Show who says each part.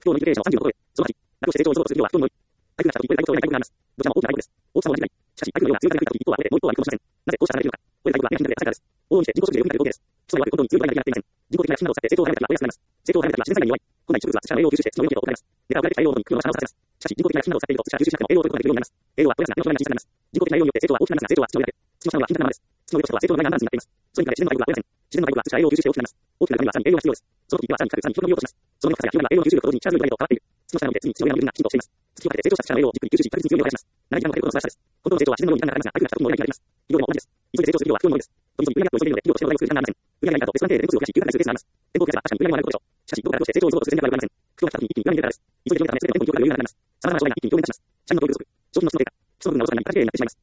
Speaker 1: 不況のインフレーションを35%へ、その8、落語して成長を増する量は不況の多い。台風が来たと一方で外国総理が外国があります。どちらも大きな外国です。大きさも同じくらい。しかし、台風の量が強いだけが来たとき一方は折れ、もう一方は見込みしません。なぜこうした差が出るのか。折れた一方が目が死んだので最下です。往々にして人口縮で良くなる動きです。基礎は弱くどんどん強い場合がなっていません。人工的な薬品などを使って成長を早めた時はお安くなります。成長を早めた時は自然災害に弱い。本来植物は土から栄養を吸収して土の養分を送られます。根が送られてきた栄養分に空洞の差をさせます。しかし人工的な薬品などを使っていると土から吸収しなくても栄養を取ることができるようになります。栄養はおやすな手の表面が小さくなります。人工的な栄養によって成長は大きくなりますが、成長は土の上だけ。土の下のは貧弱なままです。土の上としては成長のないアンバランスになっています。そういう中で自然の外部はおやせん。自然の外部は土から栄養を吸収して大きくなります。大きくなるためにはさらに栄養が必要です。その時にはさらに深くさらに広く伸びようとします。その深さや広がりは栄養の吸収力と同時に力強い度合いと変わっている。土の下なので常に強いな部分がきちんとしています。土をかけて成長した土からの栄養をじっくり吸収し確実に強みを生やします。7時間の減ることの素晴らしさです。本当の成長は自然のように時間がかかりますが、台風が来た時も折れない日があります。医療でも同じです。急いで成長する量は不況の多いです。とにかく売上アップを急いでいるので、企業としての話題を作る時間がありません。売上がいいだと別関係で物を増やし、急拡大するケースがあります。天候を増やせば確かに売上も上がることでしょう。しかし、どこからどうして成長を急ごうとする戦略はありません。不況が来た時に一気に売上が出るからです。急いで広げたため、全ての店舗に業界が余裕がなくなります。様々な障害が一気に表面に立ちます。社員の教育不足、商品の質の低下、基礎部分がおろそかになり、価値経営になってしまいます。